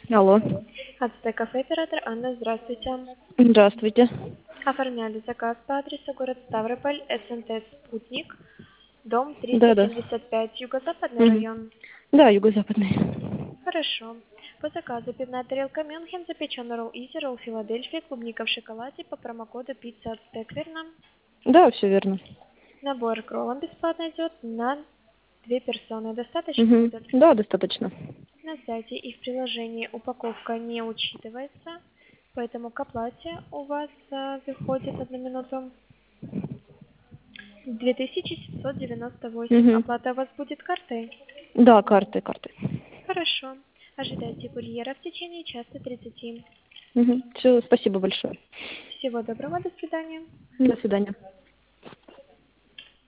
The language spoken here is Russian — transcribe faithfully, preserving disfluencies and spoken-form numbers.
Алло. АЦТ кафе оператор Анна, здравствуйте. Здравствуйте. Оформляли заказ по адресу город Ставрополь, СНТ «Спутник», дом триста Да-да. семьдесят пять, юго-западный Мгм. район. Да, юго-западный. Хорошо. По заказу пивная тарелка Мюнхен, запеченный ролл Изи, ролл Филадельфия, клубника в шоколаде по промокоду пицца ацтек, верно? Да, все верно. Набор к роллам бесплатно идет на две персоны. Достаточно Угу. будет? Да, достаточно. На сайте и в приложении упаковка не учитывается, поэтому к оплате у вас а, выходит одну минуту две тысячи семьсот девяносто восемь. Угу. Оплата у вас будет картой? Да, карты, карты. Хорошо. Ожидайте курьера в течение часа тридцати. Угу. Все, спасибо большое. Всего доброго, до свидания. До свидания.